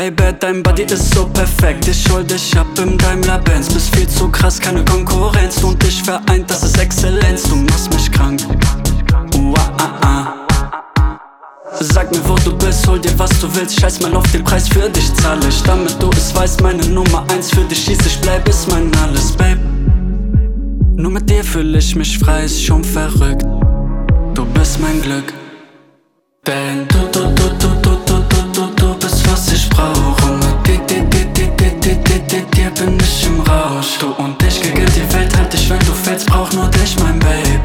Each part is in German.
Baby, dein Body ist so perfekt. Ich hol dich ab im Daimler-Benz. Bist viel zu krass, keine Konkurrenz. Und dich vereint, das ist Exzellenz. Du machst mich krank. Sag mir, wo du bist, hol dir was du willst. Scheiß mal auf den Preis, für dich zahl ich. Damit du es weißt, meine Nummer 1. Für dich schieß ich, bleib, ist mein alles, Babe. Nur mit dir fühl ich mich frei, ist schon verrückt. Du bist mein Glück. Denn du bist, was ich brauch. Und mit dir bin ich im Rausch. Du und ich gegen die Welt, halt dich, wenn du fällst. Brauch nur dich, mein Babe.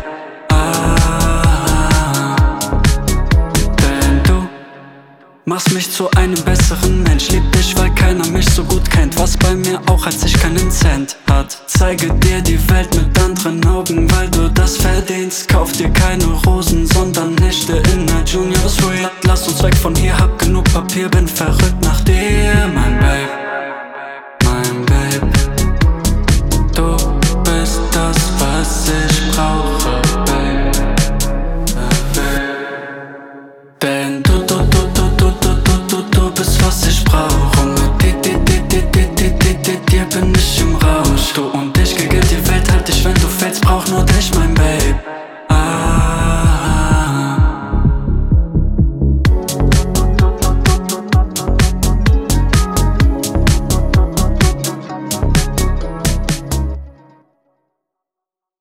Denn du machst mich zu einem besseren Mensch. Lieb dich, weil keiner mich so gut kennt. Was bei mir auch, als ich keinen Cent hat. Zeige dir die Welt mit anderen Augen, weil du das verdienst. Kauf dir keine Rosen, sondern Nächte in der Junior Suite. Lass uns weg von hier, hab genug Papier, bin verrückt.